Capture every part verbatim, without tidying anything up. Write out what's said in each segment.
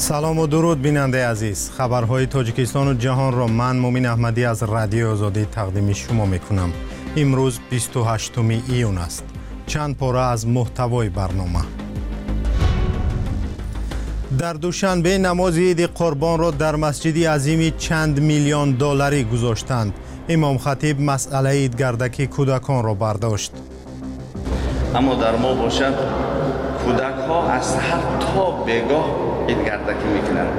سلام و درود بیننده عزیز. خبرهای تاجیکستان و جهان را من مومین احمدی از رادیو آزادی تقدیم شما میکنم. امروز بیست و هشتم ایون است. چند پاره از محتوای برنامه. در دوشنبه نماز عید قربان را در مسجد عظیمی چند میلیون دلاری گذاشتند. امام خطیب مسئله عیدگردکی کودکان را برداشت. اما در ما باشد کودک ها از هر تا بگاه عیدگردکی میکنند.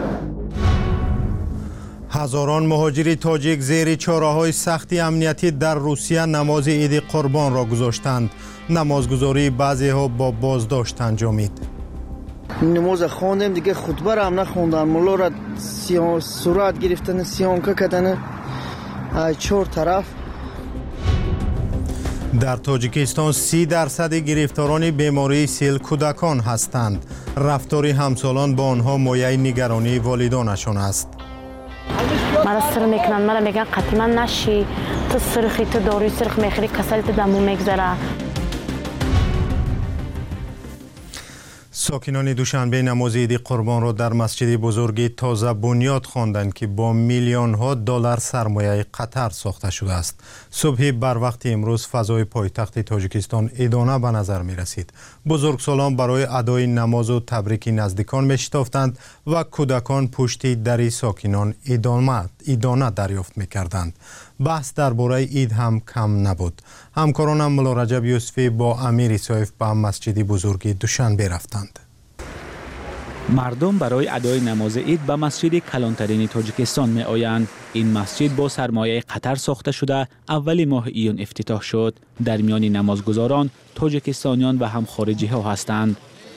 هزاران مهاجر تاجیک زیر چاره‌های سختی امنیتی در روسیه نماز عید قربان را گذاشتند. نمازگزاری بعضی ها با بازداشت انجامید. نماز خواندیم دیگه، خطبه را هم نخوندن. مولا را سیان صورت گرفتن، سیانکه کردن چهار طرف. در تاجیکستان سی درصد گرفتاران بیماری سیل کودکان هستند. رفتار همسالان با آنها مایه نگرانی والدانشان است. مرا سر میکنن، مرا میگن قطعا نشی، تو سرخی، تو داروی سرخ میخوری، کسل تو دمو میگذره. ساکنان دوشنبه نماز عید قربان را در مسجد بزرگی تازه بنیاد خواندند که با میلیون ها دلار سرمایه قطر ساخته شده است. صبح بر وقت امروز فضای پایتخت تاجیکستان ایدانه به نظر می رسید. بزرگسالان برای ادای نماز و تبریک نزدیکان می شتافتند و کودکان پشت در ساکنان ایدانه دریافت می کردند. بحث درباره عید هم کم نبود. همکارانم مولا رجب یوسفی با امیر اسایف به مسجد بزرگی دوشنبه رفتند. مردم برای ادای نماز عید به مسجد کلانترین تاجیکستان می آیند. این مسجد با سرمایه قطر ساخته شده اول ماه ایون افتتاح شد. در میان نمازگزاران تاجیکستانیان و هم خارجی ها هستند.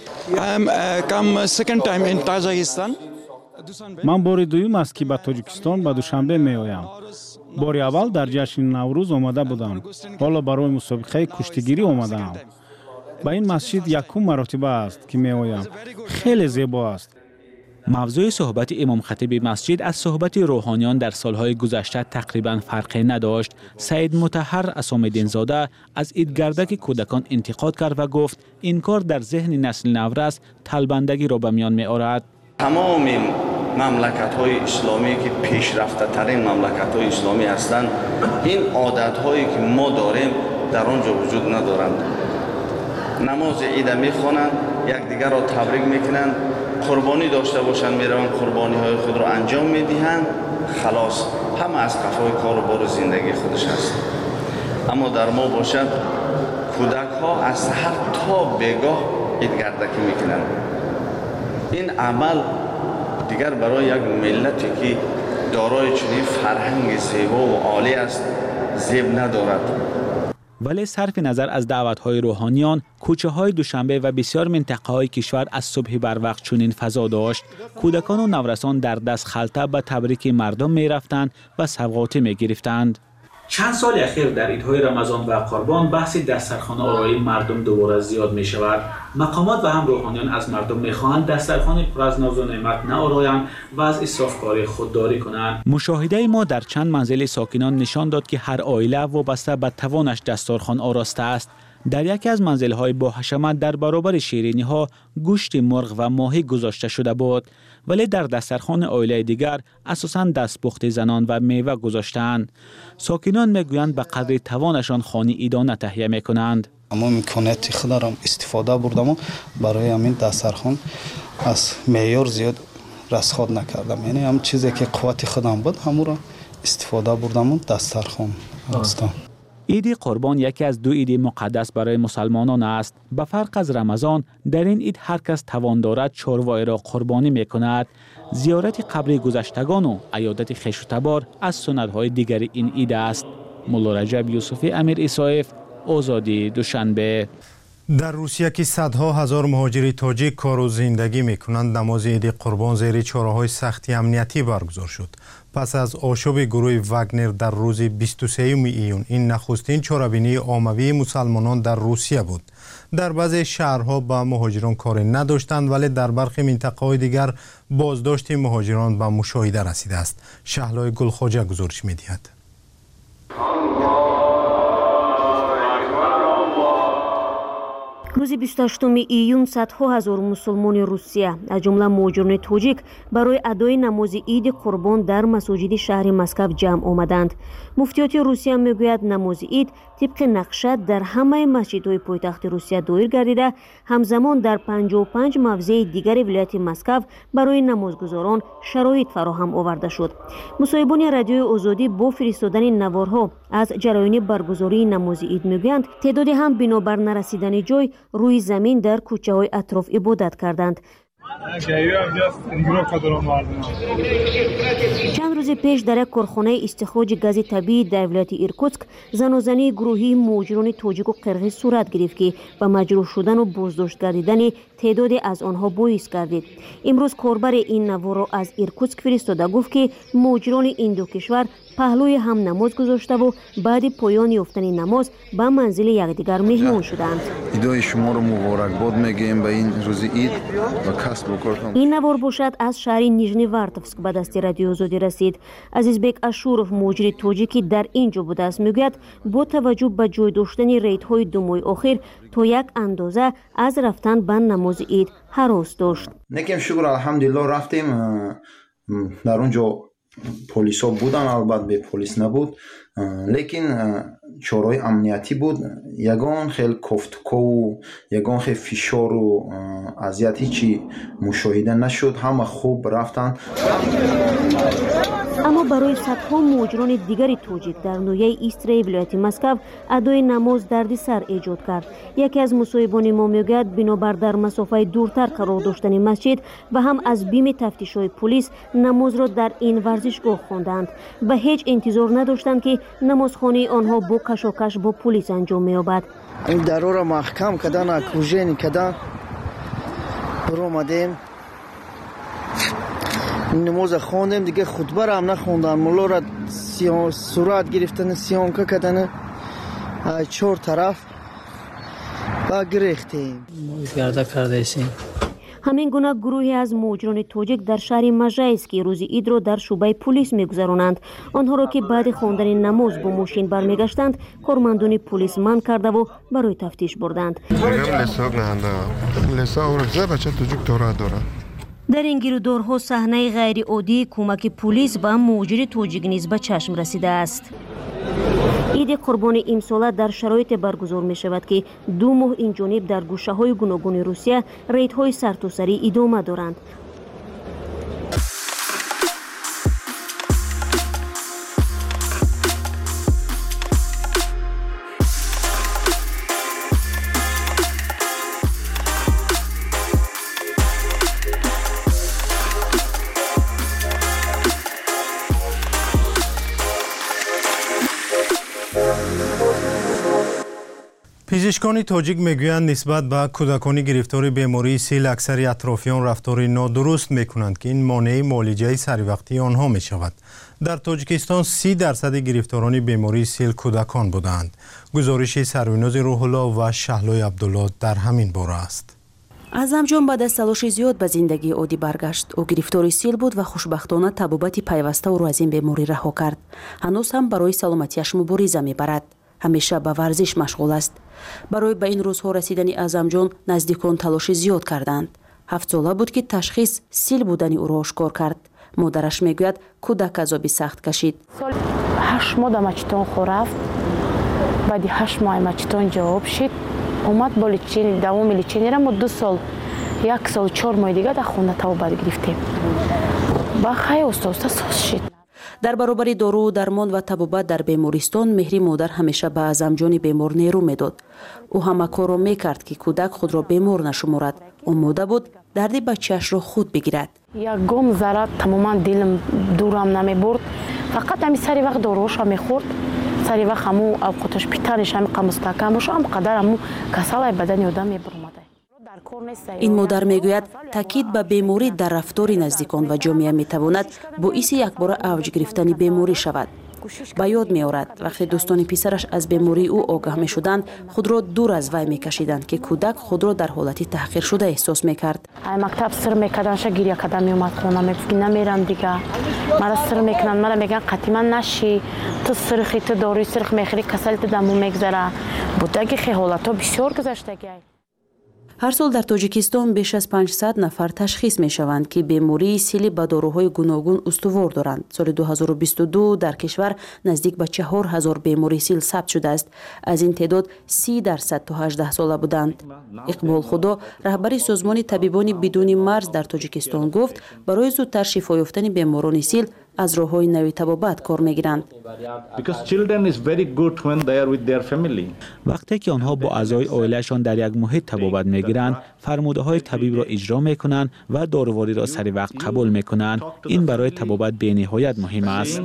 من بار دوم است که به تاجیکستان به دوشنبه می آیم. بار اول در جشن نوروز آمده بودم. حالا برای مسابقه کشتیگیری آمدم. به این مسجد یکم مرتبه است که می آیم. خیلی زیبا است. موضوع صحبت امام خطیب مسجد از صحبت روحانیان در سالهای گذشته تقریبا فرقی نداشت. سید مطهر اسام‌الدین زاده از عیدگردک کودکان انتقاد کرد و گفت این کار در ذهن نسل نورس طلبندگی را به میان می آورد. تمام مملکت های اسلامی که پیشرفته ترین مملکت های اسلامی هستند، این عادت هایی که ما داریم در آنجا وجود ندارند. نماز عید میخوانند، یکدیگر را تبریک میکنند، قربانی داشته باشند میروند قربانی های خود را انجام میدهند، خلاص همه از قفای کار و بار زندگی خودش هست. اما در ما باشد کودک ها از هر تا بگاه عیدگردکی میکنند. این عمل دیگر برای یک ملتی که دارای چنین فرهنگ زیبا و عالی است زیب ندارد. ولی صرف نظر از دعوت‌های روحانیان، کوچه‌های دوشنبه و بسیار منطقه‌های کشور از صبح بر وقت چنین فضا داشت. کودکان و نورسان در دست خلطه به تبریک مردم می‌رفتند و سوغاتی می‌گرفتند. چند سال اخیر در عیدهای رمضان و قربان بحث دسترخوان آرایی مردم دوباره زیاد می شود. مقامات و هم روحانیان از مردم می خواهند دسترخوان پر از ناز و نعمت نآرایند و از اسرافکاری خودداری کنند. مشاهده ما در چند منزل ساکنان نشان داد که هر عائله وابسته به توانش دسترخوان آراسته است. در یکی از منزل‌های با حشمت در برابر شیرینی‌ها گوشت مرغ و ماهی گذاشته شده بود، ولی در دسترخوان عائله دیگر اساساً دستپخت زنان و میوه گذاشتند. ساکنان میگویند به قدر توانشان خوانی عیدانه تهیه میکنند. اما امکانات خود را استفاده بردم و برای همین دسترخوان از معیار زیاد رسخاد نکردم. یعنی هم چیزی که قوت خودم بود همون را استفاده بردم و دسترخوان هستم. عید قربان یکی از دو عید مقدس برای مسلمانان است. به فرق از رمضان در این عید هر کس توان دارد چاروای را قربانی می کند. زیارت قبر گذشتگان و عیادت خویش و تبار از سنت‌های دیگر این عید است. مولا رجب یوسفی، امیر اسایف، آزادی دوشنبه. در روسیه که صدها هزار مهاجر تاجیک کار و زندگی می کنند، نماز عید قربان زیر چاره‌های سختی امنیتی برگزار شد. پس از آشوب گروه واگنر در روز بیست و سوم ایون، این نخستین چاره‌بینی عمومی مسلمانان در روسیه بود. در بعضی شهرها با مهاجران کاری نداشتند، ولی در برخی منطقه‌های دیگر بازداشت مهاجران به مشاهده رسیده است. شهلای گلخواجه گزارش می‌دهد. рӯзи бисту ҳаштуми июн садҳо ҳазор мусулмони русия аз ҷумла муҳоҷирони тоҷик барои адои намози иди қурбон дар масоҷиди шаҳри Москав ҷамъ омаданд. муфтиёти русия мегӯяд намози ид тибқи нақша дар ҳамаи масҷидҳои пойтахти русия доир гардида, ҳамзамон дар панҷоҳу панҷ мавзеи дигари вилояти Москав барои намозгузорон шароит фароҳам оварда шуд. мусоҳибони радиои озодӣ бо фиристодани наворҳо аз ҷараёни баргузории намози ид мегӯянд, теъдоде ҳам бинобар нарасидани ҷой рӯи замин дар кӯчаҳои атроф ибодат карданд. чанд рӯзи пеш дар як корхонаи истихроҷи гази табиӣ дар вилояти Иркутск занозании гурӯҳии муҳоҷирони тоҷику қирғиз сурат гирифт, ки ба маҷрӯҳ шудану боздошт гардидани теъдоде аз онҳо боис гардид. имрӯз корбари ин наворро аз Иркутск фиристода гуфт, ки муҳоҷирони ин ду кишвар паҳлӯи ҳам намоз гузоштаву баъди поёни ёфтани намоз ба манзили якдигар меҳмон шуданд. идои шуморо муборакбод мегӯем ба ин рӯзи ид ва касб ва кор. ин навор бошад аз шаҳри нижневартовск ба дасти радиои озодӣ расид. азизбек ашуров, муҳоҷири тоҷикӣ дар ин ҷо будааст, мегӯяд бо таваҷҷӯҳ ба ҷой доштани рейдҳои ду моҳи охир то як андоза аз рафтан ба намози ид ҳарос дошт. Некем шукр, алҳамдулиллоҳ рафтем. дар он ҷо полисҳо буданд, албатта бе полис набуд, лекин чораҳои амниятӣ буд. ягон хел кофтукову ягон хел фишору азият ҳичи мушоҳида нашуд. ҳама хуб рафтанд. аммо барои садҳо муҳоҷирони дигари тоҷик дар ноҳияи истрияи вилояти Москав адои намоз дардисар эҷод кард. яке аз мусоҳибони мо мегӯяд, бинобар дар масофаи дуртар қарор доштани масҷид ва ҳам аз бими тафтишҳои полис намозро дар ин варзишгоҳ хонданд. ба ҳеҷ интизор надоштанд, ки намозхонии онҳо бо кашокаш бо полис анҷом меёбад. ин дарора маҳкам кардан, окружение кардан омадем. намоза хондем, дига хутбара ҳам нахондан. муллора сурат гирифтани сиёнка кардани чор тараф ба гирехтем. гарда кардаисем. ҳамин гуна гурӯҳе аз муҳоҷирони тоҷик дар шаҳри Можайск рӯзи идро дар шӯъбаи полис мегузаронанд. онҳоро, ки баъди хондани намоз бо мошин бармегаштанд, кормандони полис манъ кардаву барои тафтиш бурданд. дар ин гирӯдорҳо саҳнаи ғайриоддии кӯмаки полис ба муҳоҷири тоҷик низ ба чашм расидааст. иди қурбони имсола дар шароите баргузор мешавад, ки ду моҳ инҷониб дар гӯшаҳои гуногуни Русия рейдҳои сартосарӣ идома доранд. пизишкони тоҷик мегӯянд, нисбат ба кӯдакони гирифтори бемории сил аксари атрофиён рафтори нодуруст мекунанд, ки ин монеи муолиҷаи саривақтии онҳо мешавад. дар тоҷикистон си дарсади гирифторони бемории сил кӯдакон буданд. гузориши сарвинози рӯҳулло ва шаҳлои абдулло дар ҳамин бора аст. азамҷон баъд аз талоши зиёд ба зиндагии оддӣ баргашт. ӯ гирифтори сил буд ва хушбахтона табобати пайваста ӯро аз ин беморӣ раҳо кард. ҳанӯз ҳам барои саломатиаш мубориза мебарад. ҳамеша ба варзиш машғул аст. барои ба ин рӯзҳо расидани азамҷон наздикон талоши зиёд карданд. ҳафтсола буд, ки ташхис сил будани ӯро ошкор кард. модараш мегӯяд, кӯдак азоби сахт кашид. соли ҳашт моҳ да мачитон хо рафт. баъди ҳашт моҳ мачитон ҷавоб шид. омад бо личини давоми личинира мо ду сол як сол чор моҳи дига дар хона табобат гирифтем. ба хай оста-оста соз шид. дар баробари дору дармон ва табобат дар бемористон меҳри модар ҳамеша ба азамҷони бемор нерӯ медод. ӯ ҳама корро мекард, ки кӯдак худро бемор нашуморад. омода буд дарди бачаашро худ бигирад. ягон зара тамоман дилам дурам намебурд. фақат ҳами сари вақт доруҳоша мехӯрд. сари вақт ҳаму авқоташ питаниш ҳами қамустакам боша ҳам қадар ҳаму касалай бадани одам мебурмада. ин модар мегӯяд, таъкид ба беморӣ дар рафтори наздикон ва ҷомеа метавонад боиси якбора авҷ гирифтани беморӣ шавад. ба ёд меорад, вақте дӯстони писараш аз бемории ӯ огаҳ мешуданд, худро дур аз вай мекашиданд, ки кӯдак худро дар ҳолати таҳқиршуда эҳсос мекард. ай мактаб сир мекарданша гирья карда меомад хона, мегуфт намерам дига. мара сир мекунанд, мара мегӯянд қатъиман нашӣ, ту сирхи, ту дорӯи сирх мехӯри, касалите даму мегзара. будаги хе ҳолатҳо бисёр гузаштагиай. هر سال در تاجیکستان بیش از پانصد نفر تشخیص می شوند که بیماری سیل با داروهای گوناگون استوار دارند. سال دو هزار و بیست و دو در کشور نزدیک به چهار هزار بیماری سیل ثبت شده است. از این تعداد سی درصد تا هجده ساله بودند. اقبال خدا رهبر سازمان طبیبان بدون مرز در تاجیکستان گفت برای زودتر شفا یافتن بیماران سیل از راه‌های نوی طبابت کار می‌گیرند. وقتی که آنها با اعضای عائله‌شان در یک محیط طبابت می‌گیرند، فرموده‌های طبیب را اجرا می‌کنند و داروواری را سری وقت قبول می‌کنند. این برای طبابت بی‌نهایت مهم است.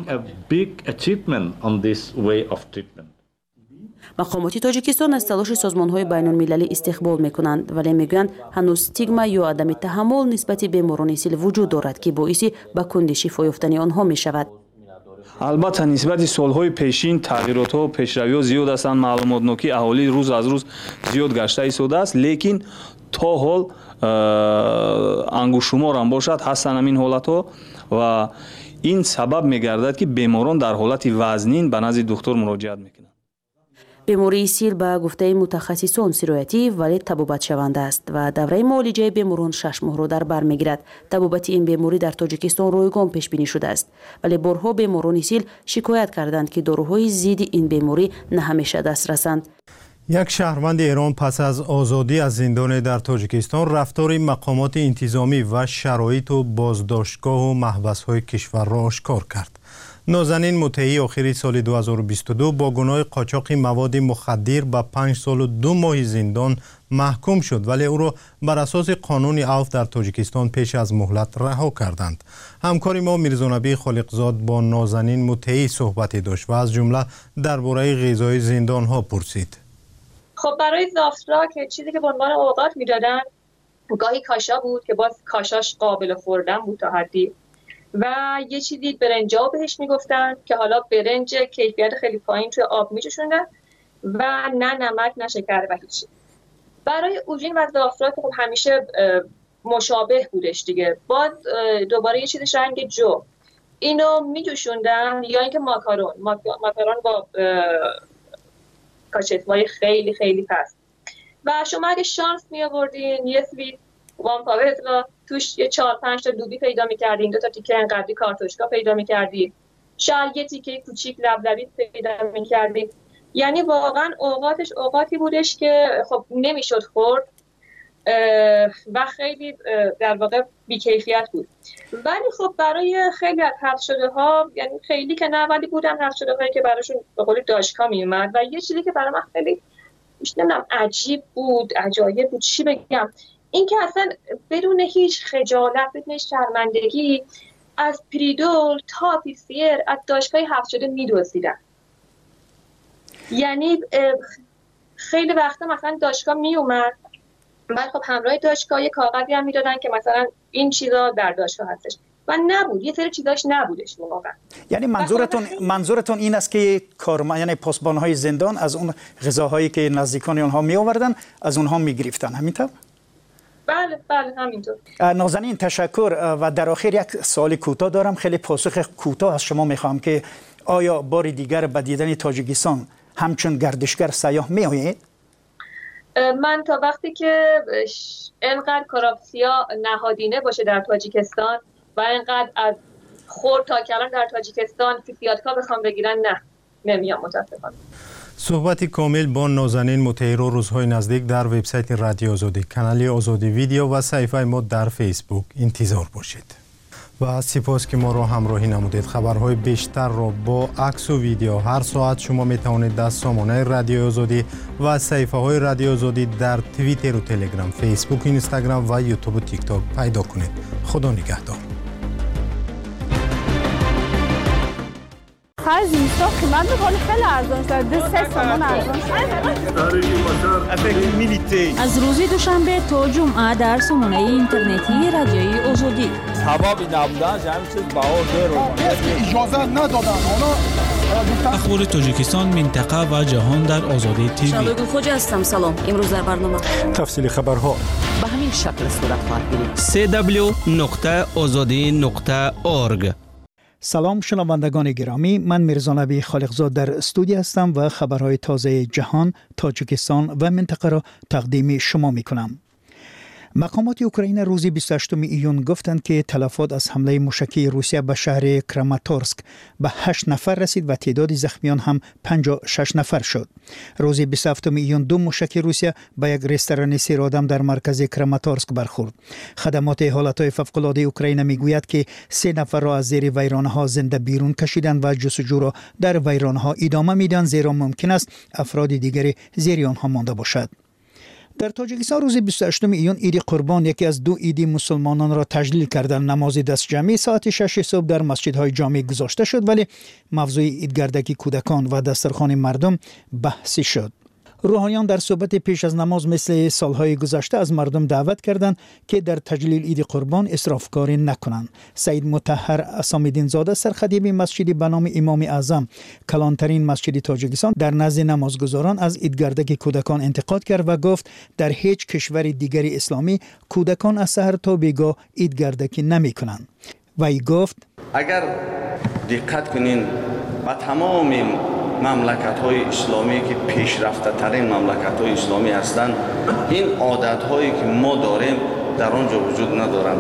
مقامات تاجیکستان از تلاش سازمان‌های بین‌المللی استقبال می‌کنند، ولی می‌گویند هنوز استیگما یا عدم تحمل نسبت به بیماران سیل وجود دارد که باعث به کندی شفا یافتن آنها می‌شود. البته نسبت سال‌های پیشین تغییرات‌ها و پیشروی‌ها زیاد هستند. معلومات‌نوکی اهالی روز از روز زیاد گشته ایستاده است، لیکن تا حال انگشت‌شمار هم باشد هستند همین حالت‌ها و این سبب می‌گردد که بیماران در حالت وزنین به نزد دکتر مراجعت می‌کنند. بیماری سیل به گفته متخصصان سرایتی ولی طبابت شونده است و دوره معالجه بیماران شش ماه را در بر میگیرد. طبابت این بیماری در تاجیکستان رایگان پیش بینی شده است، ولی بارها بیماران سیل شکایت کردند که داروهای ضد این بیماری نه همیشه دست رسند. یک شهروند ایران پس از آزادی از زندان در تاجیکستان رفتار مقامات انتظامی و شرایط و بازداشتگاه و محبس‌های کشور را آشکار کرد. نازنین مطیعی آخر سال دو هزار و بیست و دو با گناه قاچاق مواد مخدر به پنج سال و دو ماه زندان محکوم شد، ولی او را بر اساس قانون عفو در تاجیکستان پیش از مهلت رها کردند. همکار ما میرزانبی خالقزاد با نازنین مطیعی صحبتی داشت و از جمله درباره غذای زندان ها پرسید. خب برای زافترا که چیزی که به عنوان اوقات میدادن گاهی کاشا بود که باز کاشاش قابل خوردن بود تا حدی، و یه چیزی برنجا بهش میگفتن که حالا برنج کیفیت خیلی پایین توی آب میجوشوندن و نه نمک نه شکر و هیچ. برای اوژین و زافترا که خب همیشه مشابه بودش دیگه، باز دوباره یه چیزش رنگ جو اینو میجوشوندن، یا اینکه ماکارون ماکارون با کاچتوای خیلی خیلی پست. و شما اگه شانس می آوردین یه سویت وان پاوت را توش یه چهار پنج تا دوبی پیدا می‌کردین، دو تا تیکه انقدری کارتوشکا پیدا می‌کردین، شاید یه تیکه کوچیک لبلبی پیدا می‌کردین. یعنی واقعا اوقاتش اوقاتی بودش که خب نمیشد خورد و خیلی در واقع بی‌کیفیت بود. ولی خب برای خیلی از حذف شده ها، یعنی خیلی که نه ولی بودن حذف شده هایی که براشون به قول داشکا میومد. و یه چیزی که برای من خیلی نمیدونم عجیب بود، عجایب بود، چی بگم، این که اصلا بدون هیچ خجالت، بدون هیچ شرمندگی از پریدول تا پیسیر از داشکای حذف شده میدوزیدن. یعنی خیلی وقتا مثلا داشکا میومد، بعد خب همراه داشکا یه کاغذی هم میدادن که مثلا این چیزا در داشکا هستش و نبود، یه سری چیزاش نبودش واقعا. یعنی منظورتون منظورتون این است که کارمند یعنی پاسبان‌های زندان از اون غذاهایی که نزدیکان اونها می آوردن از اونها می گرفتن، همینطور؟ بله بله همینطور. نازنین تشکر. و در آخر یک سوال کوتاه دارم، خیلی پاسخ کوتاه از شما میخوام که آیا بار دیگر به دیدن تاجیکستان همچون گردشگر سیاح می آیید؟ من تا وقتی که انقدر کراپسیا نهادینه باشه در تاجیکستان و انقدر از خورد تا کلان در تاجیکستان فیسیاتکا بخوام بگیرن، نه نمیام متاسفانه. صحبتی کامل با نازنین مطیعی روزهای نزدیک در وبسایت رادیو آزادی، کانال آزادی ویدیو و صفحه ما در فیسبوک انتظار باشید. و سپاس که ما را همراهی نمودید. خبرهای بیشتر را با عکس و ویدیو هر ساعت شما می توانید در سامانه رادیو آزادی و صفحه های رادیو آزادی در توییتر و تلگرام، فیسبوک، اینستاگرام و یوتیوب و تیک تاک پیدا کنید. خدا نگهدار. خرج زمستان قیمت بخوری خیلی ارزان شد، دو سه سامان ارزان شد. از روز دوشنبه تا جمعه در سامانه اینترنتی رادیوی آزادی. حبابی نبودن جمعی چیز باور رو اجازه ندادن. اخبار تاجیکستان، منطقه و جهان در آزادی تیوی. شالوی خوج هستم، سلام. امروز در برنامه تفصیل خبرها به همین شکل صورت خواهد گرفت. سی دبلیو نقطه آزادی نقطه اورگ. سلام شنوندگان گرامی، من میرزانبی خالقزاد در استودیو هستم و خبرهای تازه جهان، تاجیکستان و منطقه را تقدیم شما می کنم. مقامات اوکراین روز بیست و هشتم ایون گفتند که تلفات از حمله موشکی روسیه به شهر کراماتورسک به هشت نفر رسید و تعداد زخمیان هم پنجاه و شش نفر شد. روز بیست و هفتم ایون دو موشک روسیه به یک رستوران سیر آدم در مرکز کراماتورسک برخورد. خدمات حالتهای فوق‌العاده اوکراین میگوید که سه نفر را از زیر ویرانه‌ها زنده بیرون کشیدند و جستجو را در ویرانه‌ها ادامه میدن، زیرا ممکن است افراد دیگری زیر آنها مانده باشد. در تاجیکستان روز بیست و هشتم ایون عید قربان، یکی از دو عید مسلمانان را تجلیل کردن. نماز دست جمعی ساعت شش صبح در مسجدهای جامع گذاشته شد، ولی موضوع عیدگردکی کودکان و دسترخوان مردم بحثی شد. روحانیان در صحبت پیش از نماز مثل سالهای گذشته از مردم دعوت کردند که در تجلیل عید قربان اسرافکاری نکنند. سید مطهر اسام‌الدین زاده سرخطیب مسجدی به نام امام اعظم، کلانترین مسجد تاجیکستان، در نزد نمازگزاران از عیدگردک کودکان انتقاد کرد و گفت در هیچ کشور دیگری اسلامی کودکان از سحر تا بیگاه عیدگردکی نمی‌کنند. وی گفت اگر دقت کنین با تمام مملکت های اسلامی که پیشرفته ترین مملکت های اسلامی هستند، این عادت هایی که ما داریم در آنجا وجود ندارند.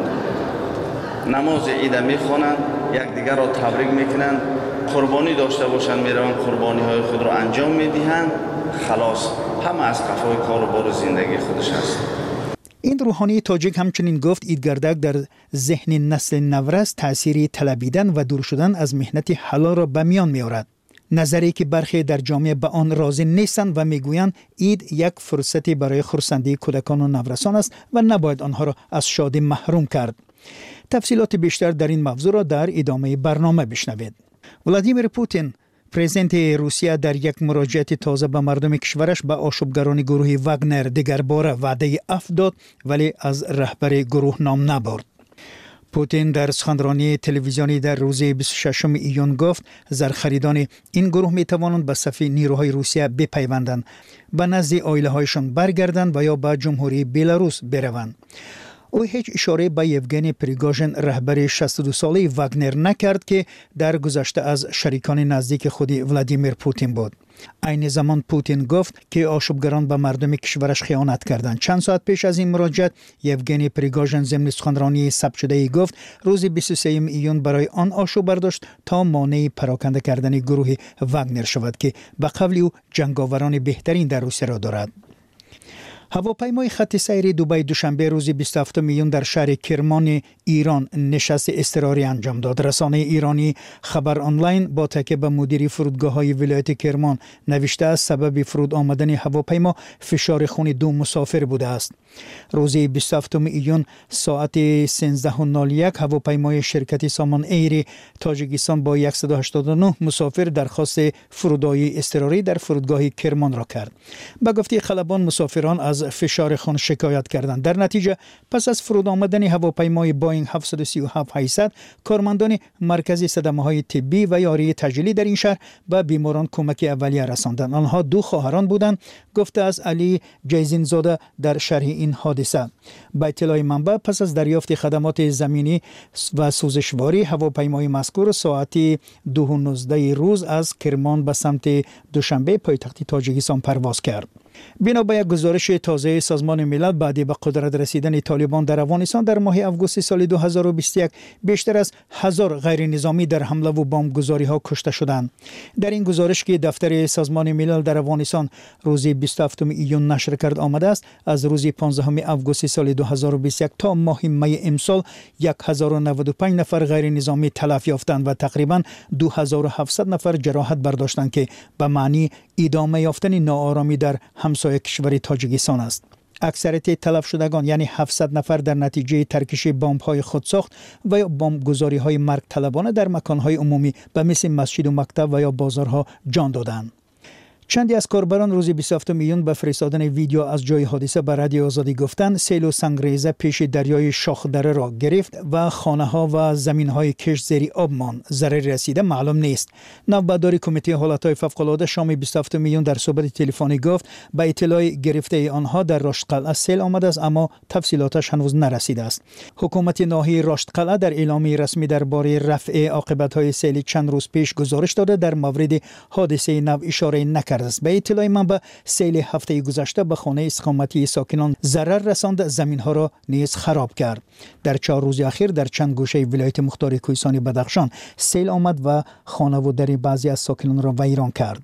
نماز عید میخوانند، یکدیگر را تبریک میکنند، قربانی داشته باشند میروند قربانی های خود را انجام میدهند، خلاص همه از قفای کار و بار زندگی خودش هست. این روحانی تاجیک همچنین گفت عیدگردک در ذهن نسل نورس تأثیری طلبیدن و دور شدن از مهنت حلال را به میان میآورد. نظری که برخی در جامعه به آن راضی نیستند و میگویند عید یک فرصتی برای خرسندی کودکان و نورسان است و نباید آنها را از شادی محروم کرد. تفصیلات بیشتر در این موضوع را در ادامه برنامه بشنوید. ولادیمیر پوتین پرزیدنت روسیه در یک مراجعه تازه به مردم کشورش به آشوبگران گروه واگنر دیگر بار وعده عفو داد، ولی از رهبر گروه نام نبرد. پوتین در سخنرانی تلویزیونی در روز بیست و ششم ایون گفت زرخریدان این گروه می توانند به صف نیروهای روسیه بپیوندند، به نزد عائله هایشان برگردند و یا به جمهوری بلاروس بروند. او هیچ اشاره به یوگنی پریگوژن رهبر شصت و دو ساله واگنر نکرد که در گذشته از شریکان نزدیک خود ولادیمیر پوتین بود. عین زمان پوتین گفت که آشوبگران به مردم کشورش خیانت کردند. چند ساعت پیش از این مراجعه یوگنی پریگوژن ضمن سخنرانی ثبت شده ای گفت روز بیست و سوم ایون برای آن آشوب برداشت تا مانع پراکنده کردن گروه واگنر شود که به قول او جنگاوران بهترین در روسیه را دارد. هواپیمای خط سیر دبی دوشنبه روز بیست و هفتم ایون در شهر کرمان ایران نشست اضطراری انجام داد. رسانه ایرانی خبر آنلاین با تکیه به مدیر فرودگاه‌های ولایت کرمان نوشته است سبب فرود آمدن هواپیما فشار خون دو مسافر بوده است. روز بیست و هفتم ایون ساعت سیزده و نود و یک هواپیمای شرکت سامان ایر تاجیکستان با صد و هشتاد و نه مسافر درخواست فرودگاهی اضطراری در فرودگاه کرمان را کرد. به گفته خلبان مسافران از فشار خون شکایت کردند. در نتیجه پس از فرود آمدن هواپیمای باینگ هفتصد و سی و هفت هشتصد کارمندان مرکز صدمه‌های طبی و یاری تجلی در این شهر به بیماران کمک اولیه رساندند. آنها دو خواهران بودند، گفته از علی جیزین زاده در شرح این حادثه. به اطلاع منبع پس از دریافت خدمات زمینی و سوزشواری هواپیمای مذکور ساعت دو و نوزده روز از کرمان به سمت دوشنبه پایتخت تاجیکستان پرواز کرد. بنا به یک گزارش تازه سازمان ملل بعد به قدرت رسیدن طالبان در افغانستان در ماه آگوست سال دو هزار و بیست و یک بیشتر از هزار غیر نظامی در حمله و بمبگذاری ها کشته شدند. در این گزارش که دفتر سازمان ملل در افغانستان روز بیست و هفتم ایون نشر کرد آمده است از روز پانزدهم آگوست سال دو هزار و بیست و یک تا ماه می امسال هزار و نود و پنج نفر غیر نظامی تلف یافتند و تقریبا دو هزار و هفتصد نفر جراحت برداشتند که به معنی ادامه یافتن ناآرامی در همسایه کشور تاجیکستان است. اکثریت تلف شدگان یعنی هفتصد نفر در نتیجه ترکش بمب‌های خودساخت و یا بمبگذاری‌های مرگ طلبانه در مکان‌های عمومی به مثل مسجد و مکتب و یا بازارها جان دادند. چندی از کاربران روز بیست و هفتم ایون به فرستادن ویدیو از جای حادثه به رادیو آزادی گفتند سیل و سنگریزه پیش دریای شاخدره را گرفت و خانه‌ها و زمین‌های کشت زیر آب ماند. ضرری رسیده معلوم نیست. نوبردار کمیته حالت‌های فوق‌العاده شام بیست و هفتم ایون در صحبت تلفنی گفت به اطلاع گرفته آنها در راشد قلعه سیل آمده است اما تفصیلاتش هنوز نرسیده است. حکومت ناحیه راشد قلعه در اعلامیه رسمی درباره رفع عاقبت‌های سیل چند روز پیش گزارش داده در مورد حادثه نو اشاره نکرد. کرده است. به اطلاع منبع سیل هفته گذشته به خانه اقامتی ساکنان ضرر رساند، زمین ها را نیز خراب کرد. در چهار روز اخیر در چند گوشه ولایت مختار کوهستانی بدخشان سیل آمد و خانه و در بعضی از ساکنان را ویران کرد.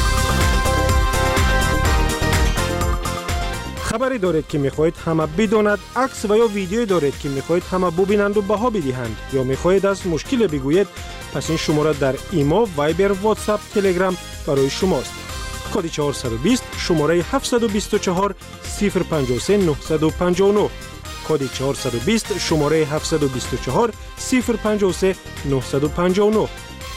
خبری دارید که میخواهید همه بداند، عکس و یا ویدیویی دارید که میخواهید همه ببینند و بها بدهند، یا میخواهید از مشکل بگویید، پس این شماره در ایما، وایبر، واتساپ، تلگرام برای شماست. کد چهارصد و بیست شماره هفتصد و بیست و چهار صفر پنجاه و سه نهصد و پنجاه و نه. کد چهارصد و بیست شماره هفتصد و بیست و چهار صفر پنجاه و سه نهصد و پنجاه و نه.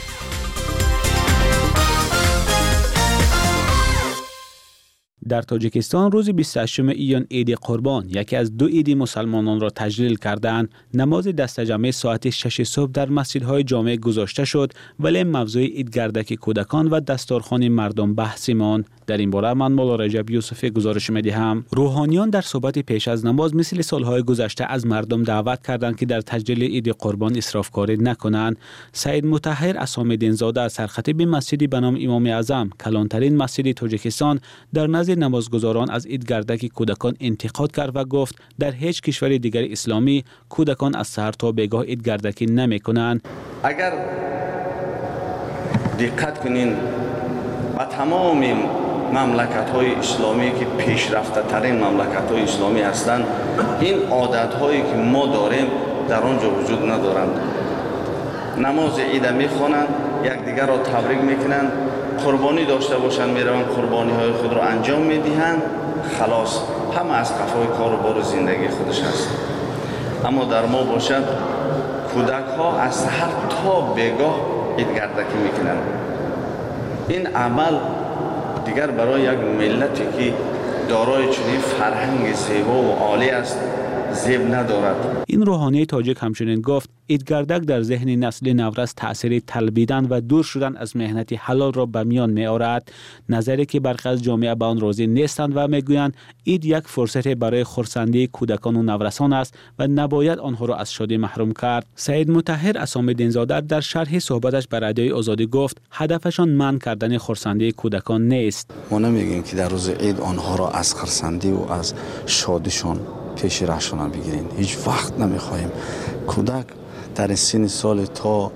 در تاجیکستان روز بیست و هشتم ایان عید قربان، یکی از دو عید مسلمانان را تجلیل کردند. نماز دستجمع ساعت شش صبح در مسجدهای جامع گذاشته شد، ولی موضوع عید گردک کودکان و دستارخوان مردم بحثی ماند. در این باره من مولا رجب یوسفی گزارش می‌دهم. روحانیان در صحبت پیش از نماز مثل سالهای گذشته از مردم دعوت کردند که در تجلیل عید قربان اسرافکاری نکنند. سید مطهر اسام‌الدین زاده از سرخطیب مسجدی به نام امام اعظم، کلانترین مسجد تاجیکستان، در نزد نمازگزاران از عید گردک کودکان انتقاد کرد و گفت در هیچ کشور دیگر اسلامی کودکان از سحر تا بگاه عید گردکی نمی‌کنند. اگر دقت کنین و تمام مملکت‌های اسلامی که پیشرفته ترین مملکت‌های اسلامی هستند، این عادت‌هایی که ما داریم در آنجا وجود ندارند. نماز عید می‌خوانند، یکدیگر را تبریک می‌کنند، قربانی داشته باشند میروند قربانی‌های خود را انجام می‌دهند، خلاص همه از قفای کار و بار زندگی خودش هست. اما در ما باشد کودک‌ها از سحر تا بگاه عید گردکی می‌کنند. این عمل دیگر برای یک ملتی که دارای چنین فرهنگ زیبا و عالی است زیب ندارد. این روحانی تاجیک همچنین گفت عید گردک در ذهن نسل نورس تأثیر طلبیدن و دور شدن از مهنت حلال را به میان می آورد. نظری که برخی از جامعه به آن راضی نیستند و میگویند عید یک فرصت برای خرسندی کودکان و نورسان است و نباید آنها را از شادی محروم کرد. سید مطهر اسام‌الدین زاده در شرح صحبتش به رادیوی آزادی گفت هدفشان منع کردن خرسندی کودکان نیست. ما نمیگیم که در روز عید آنها را از خرسندی و از شادیشان پیش رهشان بگیرین. هیچ وقت نمیخواهیم کودک در سن سال تا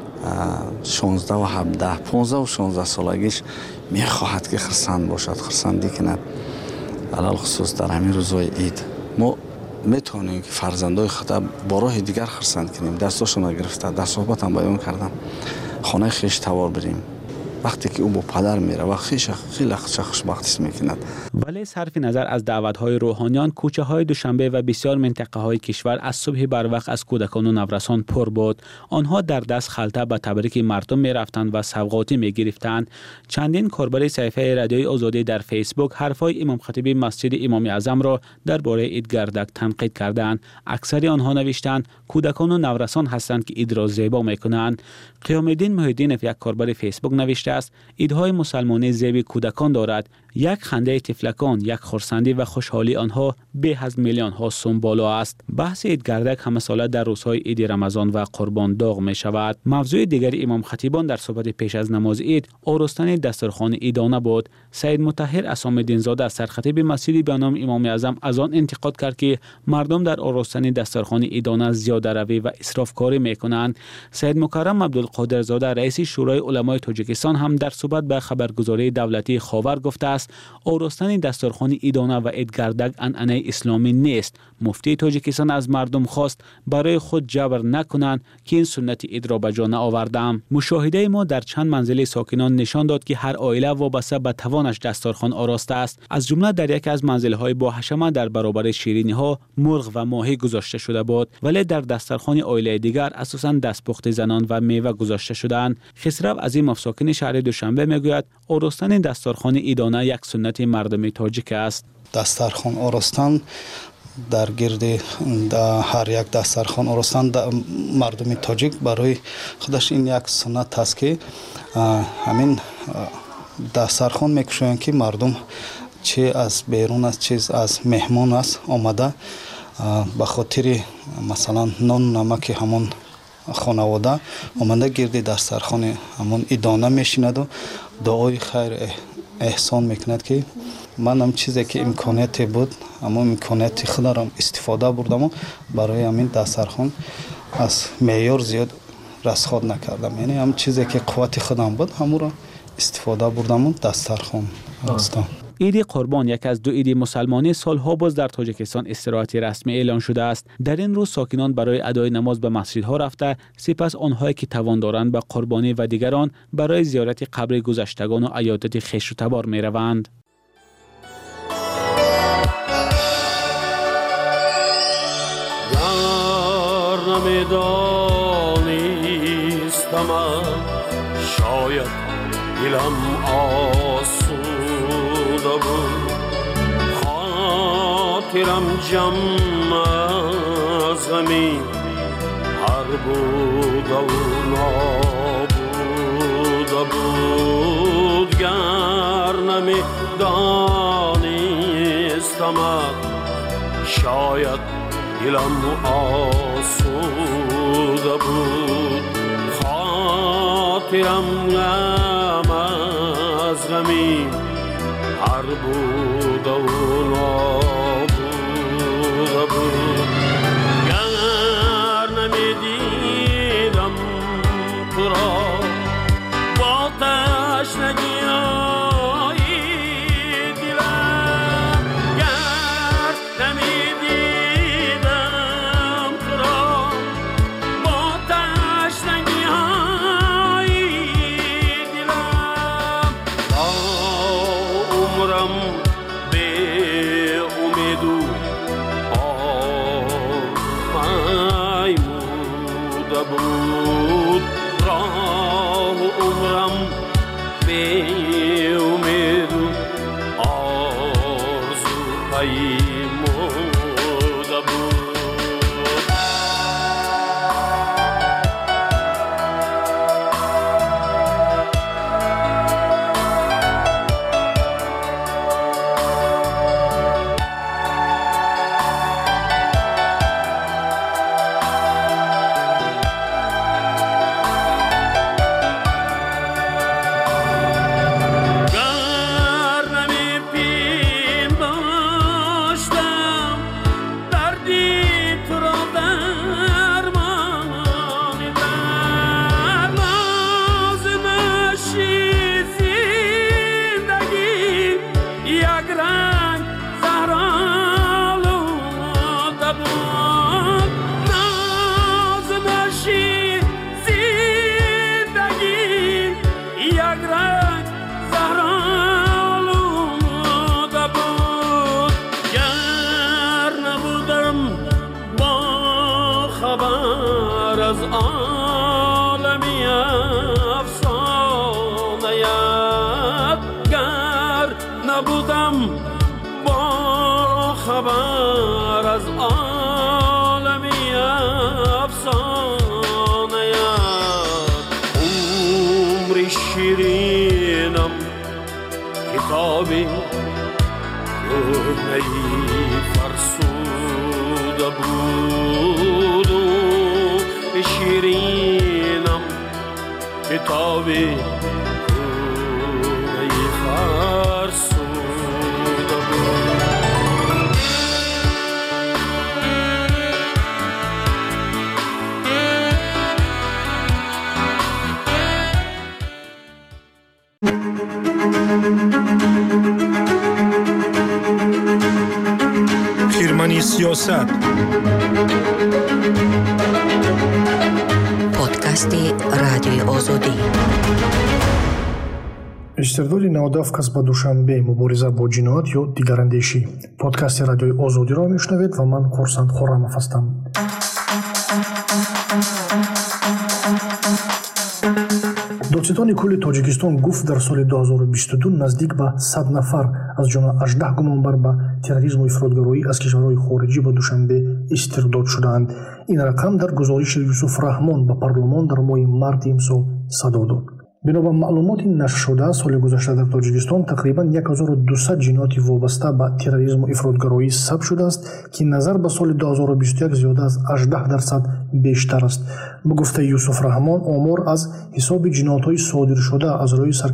شانزده و هفده پانزده و شانزده سالگیش میخواهد که خرسند باشد، خرسندی کند. علال خصوص در همین روزهای عید ما میتونیم که فرزندای خود با راه دیگر خرسند کنیم. دستاشون را گرفته، در صحبت هم بیان کردم، خانه خیش توار بریم. وقتی که او با پدر میره و خیش خیلی خوشبختی میکند. ولی صرف نظر از دعوت‌های روحانیان، کوچه‌های دوشنبه و بسیار منطقه‌های کشور از صبح بر وقت از کودکان و نورسان پر بود. آنها در دست خلطه به تبریک مردم میرفتند و سوغاتی میگرفتند. چندین کاربر صفحه رادیوی آزادی در فیسبوک حرفای امام خطیب مسجد امام اعظم را درباره عید گردک تنقید کردند. اکثر آنها نوشتند کودکان و نورسان هستند که عید را زیبا میکنند. قیام الدین محی‌الدینов یک کاربر فیسبوک نوشته است عیدهای مسلمانی زیب کودکان دارد. یک خنده طفلکان، یک خرسندی و خوشحالی آنها به از میلیون ها سوم بالا است. بحث عید گردک همه ساله در روزهای عید رمضان و قربان داغ می شود. موضوع دیگر امام خطیبان در صحبت پیش از نماز عید آراستن دسترخوان عیدانه بود. سید مطهر اسام‌الدین زاده از سرخطیب مسجدی به نام امام اعظم از آن انتقاد کرد که مردم در آراستن دسترخوان عیدانه زیاده روی و اسرافکاری میکنند. سید مکرم عبدالقادر زاده رئیس شورای علمای تاجیکستان هم در صحبت به خبرگزاری دولتی خاور گفته است آراستن دسترخوان عیدانه و عید گردک عنعنه اسلامی نیست. مفتی تاجیکستان از مردم خواست برای خود جبر نکنند که این سنت عید را به جا نآوردند. مشاهده ما در چند منزل ساکنان نشان داد که هر عائله وابسته به توانش دسترخوان آراسته است. از جمله در یک از منزل‌های با حشمه در برابر شیرینی‌ها مرغ و ماهی گذاشته شده بود، ولی در دسترخوان عائله دیگر اساساً دستپخت زنان و میوه گذاشته شدند. خسرو عظیم ساکن شهر دوشنبه میگوید آراستن دسترخوان عیدانه یک سنت مردم تاجیک است. دسترخوان آراستن در گرد هر یک دسترخوان آراستن مردم تاجیک برای خودش این یک سنت است که همین دسترخوان میکشوند که مردم چه از بیرون است چه از مهمان است آمده به خاطر مثلا نان نمک همون خانواده آمده گرد دسترخوان همون عیدانه میشیند و دعای خیر احسان میکند که من هم چیزی که امکانیتی بود اما امکانیت خودم استفاده بردم برای همین دسترخوان از معیار زیاد رسخاد نکردم. یعنی هم چیزی که قوت خودم بود همون را استفاده بردم دسترخوان هستم. عید قربان یک از دو عید مسلمانی سالها باز در تاجیکستان استراحتی رسمی اعلان شده است. در این روز ساکنان برای ادای نماز به مسجدها رفته، سپس آنهایی که توان دارند به قربانی و دیگران برای زیارت قبر گذشتگان و عیادت خویش و تبار می روند. شاید دلم آسوده بود، خاطرم جمع از غمی هر بوده و نابوده بود. گر نمی دانستم شاید دلم آسوده بود، خاطرم غم از غمی هر بوده و نابوده بود. گر نمی دیدم تو را با تشنگی های دلم، گر نمی دیدم تو را با تشنگی های دلم، تا عمرم به امید و آرمیوده بود. راه عمرم به امید و آرزو پیموده بود. از عالمی افسانه‌ات، گر نبودم با خبر از عالمی افسانه‌ات. عمر شیرینم کتابی کهنه‌ای فرسوده بود، شیرینم کتابی کهنه‌ای فرسوده بود. خیرمنی سیاست پادکست رادیوی آزادی. استرداد نودافت کس با دوشنبه مبارزه با جنایت یا دیگراندیشی. پادکست رادیوی آزادی را میشنوید و من خورسند خرم‌اف هستم. دادستانی کل تاجیکستان گفت در سال دو هزار و بیست و دو نزدیک به صد نفر از جمله هجده گمانبر به تروریسم و افراطگرایی از کشورهای خارجی به دوشنبه استرداد شدند. این رقم در گزارش یوسف رحمان به پارلمان در ماه مارس امسال صدا داد. بنا به معلومات نشر شده، سال گذشته در تاجیکستان تقریبا هزار و دویست جنایت وابسته به تروریسم و افراطگرایی ثبت شده است که نظر به سال دو هزار و بیست و یک زیاده از هجده درصد بیشتر است. به گفته یوسف رحمان، آمار از حساب جنایت‌های صادر شده از روی